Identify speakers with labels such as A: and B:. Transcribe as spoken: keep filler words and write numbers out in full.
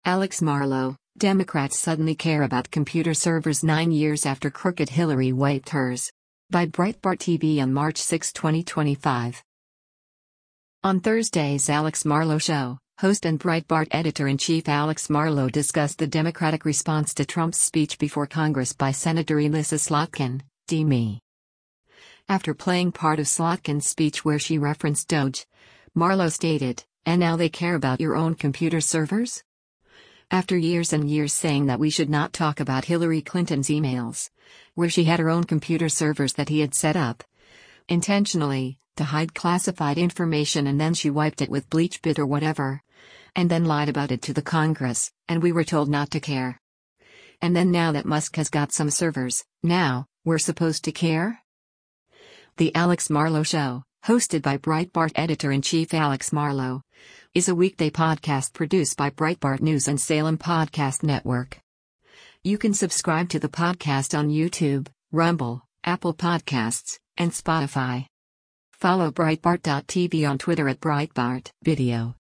A: Alex Marlow, Democrats suddenly care about computer servers nine years after crooked Hillary wiped hers. By Breitbart T V on March sixth, twenty twenty-five. On Thursday's Alex Marlow Show, host and Breitbart editor-in-chief Alex Marlow discussed the Democratic response to Trump's speech before Congress by Senator Elissa Slotkin, D M E. After playing part of Slotkin's speech where she referenced Doge, Marlow stated, "And now they care about your own computer servers?" After years and years saying that we should not talk about Hillary Clinton's emails, where she had her own computer servers that he had set up intentionally to hide classified information, and then she wiped it with BleachBit or whatever, and then lied about it to the Congress, and we were told not to care. And then now that Musk has got some servers, now, we're supposed to care? The Alex Marlow Show, hosted by Breitbart editor-in-chief Alex Marlow, is a weekday podcast produced by Breitbart News and Salem Podcast Network. You can subscribe to the podcast on YouTube, Rumble, Apple Podcasts, and Spotify. Follow Breitbart dot T V on Twitter at Breitbart Video.